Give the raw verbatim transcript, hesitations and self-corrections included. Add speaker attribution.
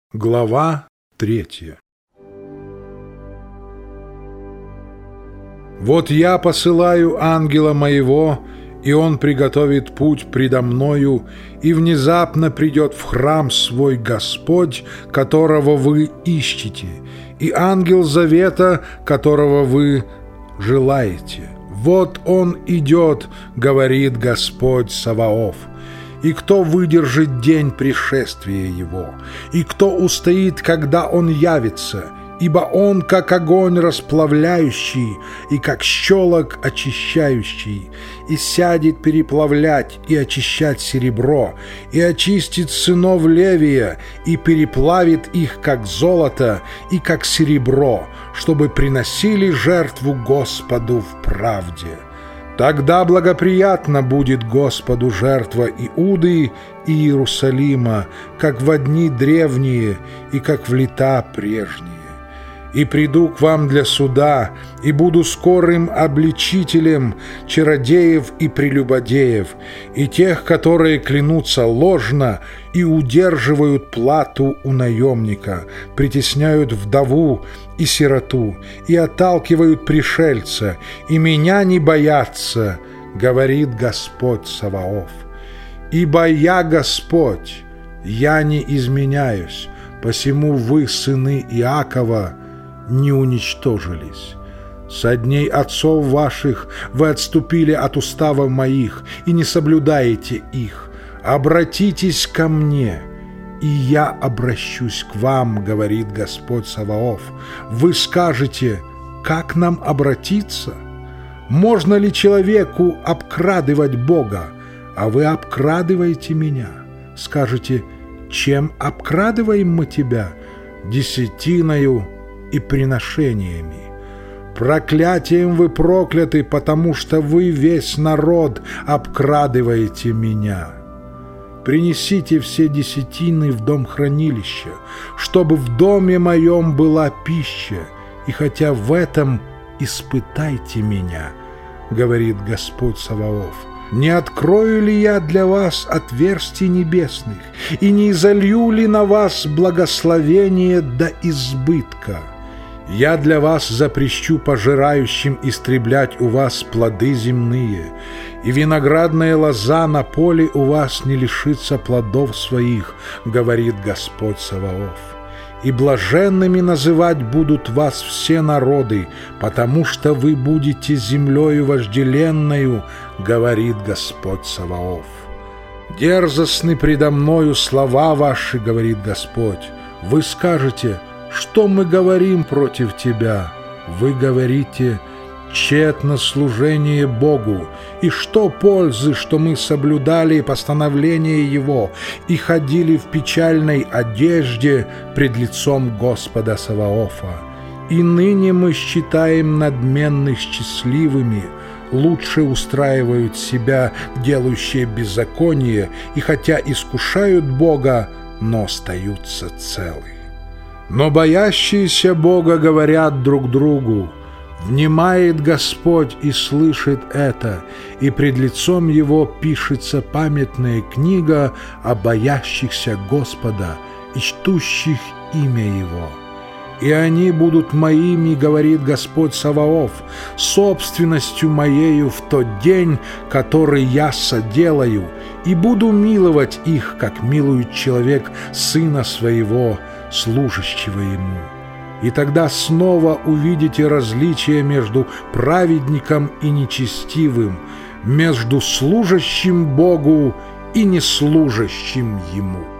Speaker 1: Глава третья. «Вот я посылаю ангела моего, и он приготовит путь предо мною, и внезапно придет в храм свой Господь, которого вы ищете, и ангел завета, которого вы желаете. Вот он идет, говорит Господь Саваоф. И кто выдержит день пришествия его? И кто устоит, когда он явится? Ибо он, как огонь расплавляющий, и как щелок очищающий, и сядет переплавлять и очищать серебро, и очистит сынов Левия, и переплавит их, как золото, и как серебро, чтобы приносили жертву Господу в правде. Тогда благоприятно будет Господу жертва Иуды и Иерусалима, как во дни древние и как в лета прежние. И приду к вам для суда, и буду скорым обличителем чародеев и прелюбодеев, и тех, которые клянутся ложно и удерживают плату у наемника, притесняют вдову и сироту, и отталкивают пришельца, и меня не боятся, говорит Господь Саваоф. Ибо я Господь, я не изменяюсь, посему вы, сыны Иакова, не уничтожились. Со дней отцов ваших вы отступили от уставов моих и не соблюдаете их. Обратитесь ко мне, и я обращусь к вам, говорит Господь Саваоф. Вы скажете: как нам обратиться? Можно ли человеку обкрадывать Бога? А вы обкрадываете меня. Скажете: чем обкрадываем мы тебя? Десятиною и приношениями. Проклятием вы прокляты, потому что вы, весь народ, обкрадываете меня. Принесите все десятины в дом хранилища, чтобы в доме моем была пища, и хотя в этом испытайте меня, говорит Господь Саваоф. Не открою ли я для вас отверстий небесных, и не изолью ли на вас благословение до избытка? Я для вас запрещу пожирающим истреблять у вас плоды земные, и виноградная лоза на поле у вас не лишится плодов своих, говорит Господь Саваоф. И блаженными называть будут вас все народы, потому что вы будете землею вожделенною, говорит Господь Саваоф. Дерзостны предо мною слова ваши, говорит Господь. Вы скажете: что мы говорим против тебя? Вы говорите: тщетно служение Богу, и что пользы, что мы соблюдали постановления Его и ходили в печальной одежде пред лицом Господа Саваофа? И ныне мы считаем надменных счастливыми, лучше устраивают себя делающие беззаконие, и хотя искушают Бога, но остаются целы. Но боящиеся Бога говорят друг другу: внимает Господь и слышит это, и пред лицом Его пишется памятная книга о боящихся Господа и чтущих имя Его. И они будут моими, говорит Господь Саваоф, собственностью моею в тот день, который я соделаю, и буду миловать их, как милует человек сына своего, служащего ему. И тогда снова увидите различие между праведником и нечестивым, между служащим Богу и неслужащим Ему.